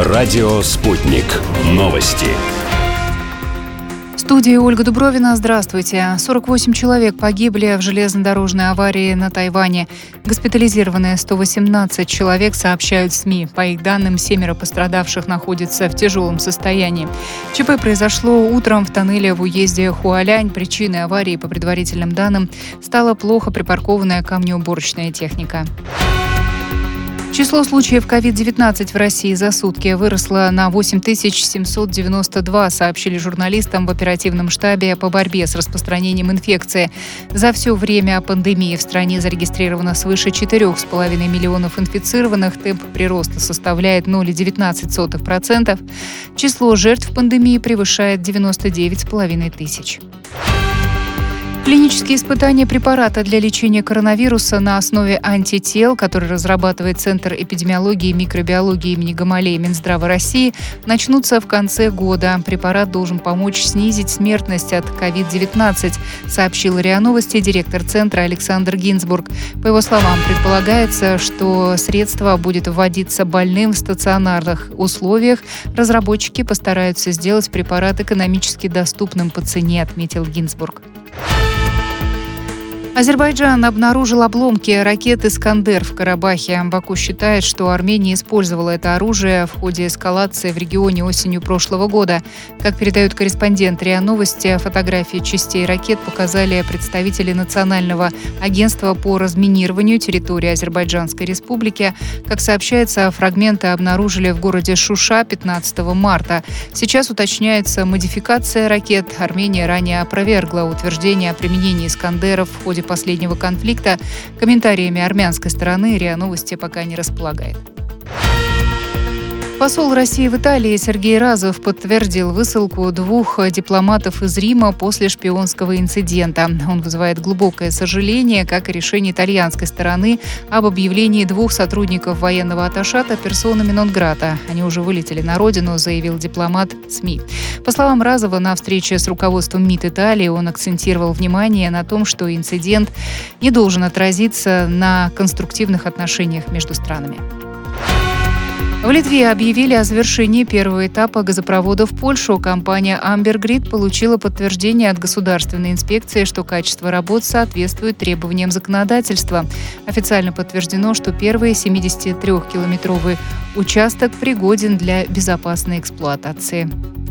Радио «Спутник». Новости. В студии Ольга Дубровина. Здравствуйте. 48 человек погибли в железнодорожной аварии на Тайване. Госпитализированные 118 человек, сообщают СМИ. По их данным, 7 пострадавших находятся в тяжелом состоянии. ЧП произошло утром в тоннеле в уезде Хуалянь. Причиной аварии, по предварительным данным, стала плохо припаркованная камнеуборочная техника. Число случаев COVID-19 в России за сутки выросло на 8792, сообщили журналистам в оперативном штабе по борьбе с распространением инфекции. За все время пандемии в стране зарегистрировано свыше 4,5 миллионов инфицированных. Темп прироста составляет 0,19%. Число жертв пандемии превышает 99,5 тысяч. Клинические испытания препарата для лечения коронавируса на основе антител, который разрабатывает Центр эпидемиологии и микробиологии имени Гамалеи Минздрава России, начнутся в конце года. Препарат должен помочь снизить смертность от COVID-19, сообщил РИА Новости директор Центра Александр Гинзбург. По его словам, предполагается, что средство будет вводиться больным в стационарных условиях. Разработчики постараются сделать препарат экономически доступным по цене, отметил Гинзбург. Азербайджан обнаружил обломки ракет «Искандер» в Карабахе. Баку считает, что Армения использовала это оружие в ходе эскалации в регионе осенью прошлого года. Как передают корреспонденты РИА Новости, фотографии частей ракет показали представители Национального агентства по разминированию территории Азербайджанской республики. Как сообщается, фрагменты обнаружили в городе Шуша 15 марта. Сейчас уточняется модификация ракет. Армения ранее опровергла утверждение о применении «Искандеров» в ходе последнего конфликта. Комментариями армянской стороны РИА Новости пока не располагает. Посол России в Италии Сергей Разов подтвердил высылку 2 дипломатов из Рима после шпионского инцидента. Он вызывает глубокое сожаление, как и решение итальянской стороны об объявлении 2 сотрудников военного атташата персонами нон-грата. Они уже вылетели на родину, заявил дипломат СМИ. По словам Разова, на встрече с руководством МИД Италии он акцентировал внимание на том, что инцидент не должен отразиться на конструктивных отношениях между странами. В Литве объявили о завершении первого этапа газопровода в Польшу. Компания Ambergrid получила подтверждение от государственной инспекции, что качество работ соответствует требованиям законодательства. Официально подтверждено, что первый 73-километровый участок пригоден для безопасной эксплуатации.